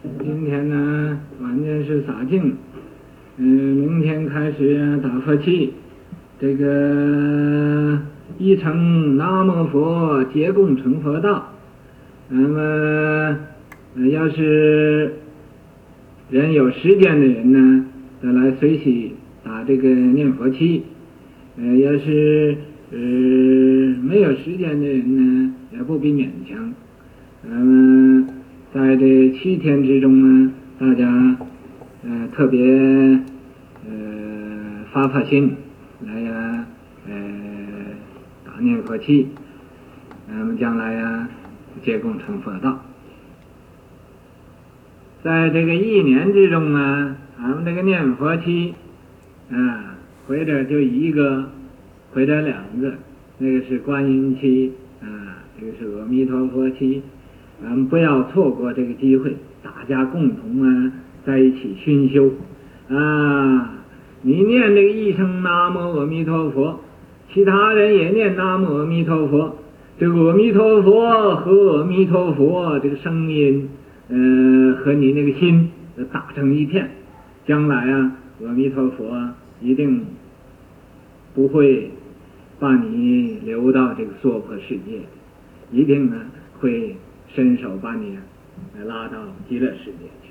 今天呢，完全是洒净。明天开始打佛七，这个一称南无佛，皆共成佛道。那么，要是人有时间的人呢，再来随喜打这个念佛七。要是没有时间的人呢，也不必勉强。在这7天之中呢，大家特别发心来呀，打念佛七，那么将来呀，皆共成佛道。在这个1年之中呢，俺们这个念佛七或者就1个，或者2个，那个是观音七这个是阿弥陀佛七。咱们不要错过这个机会，大家共同在一起熏修你念这个一声南无阿弥陀佛，其他人也念南无阿弥陀佛，这个阿弥陀佛和阿弥陀佛这个声音和你那个心打成一片，将来阿弥陀佛一定不会把你留到这个娑婆世界，一定会伸手把你拉到极乐世界去。